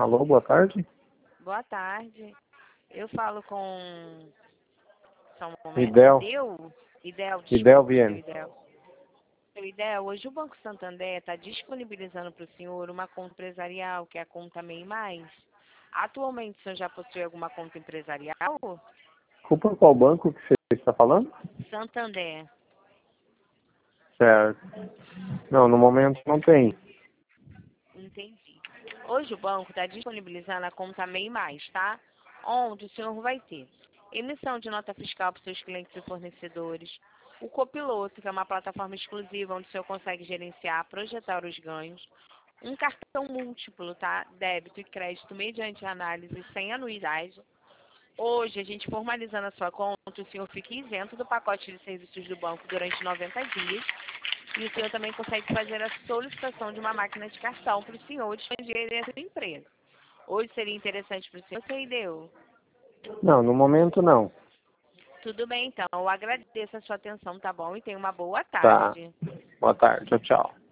Alô, boa tarde. Boa tarde. Eu falo com... Só um momento. Idel. Idel, Idel desculpa, Viana. seu Idel. Seu Idel, hoje o Banco Santander está disponibilizando para o senhor uma conta empresarial, que é a conta MEI Mais. Atualmente, o senhor já possui alguma conta empresarial? Desculpa, qual banco que você está falando? Santander. Certo. Não, no momento não tem. Entendi. Hoje o banco está disponibilizando a conta MEI Mais, tá? Onde o senhor vai ter emissão de nota fiscal para os seus clientes e fornecedores, o Copiloto, que é uma plataforma exclusiva onde o senhor consegue gerenciar, projetar os ganhos, um cartão múltiplo, tá? Débito e crédito mediante análise sem anuidade. Hoje, a gente formalizando a sua conta, o senhor fica isento do pacote de serviços do banco durante 90 dias. E o senhor também consegue fazer a solicitação de uma máquina de cartão para o senhor expandir a sua empresa. Hoje seria interessante para o senhor, você deu. Não, no momento não. Tudo bem, então. Eu agradeço a sua atenção, tá bom? E tenha uma boa Tá. tarde. Boa tarde. Tchau, tchau.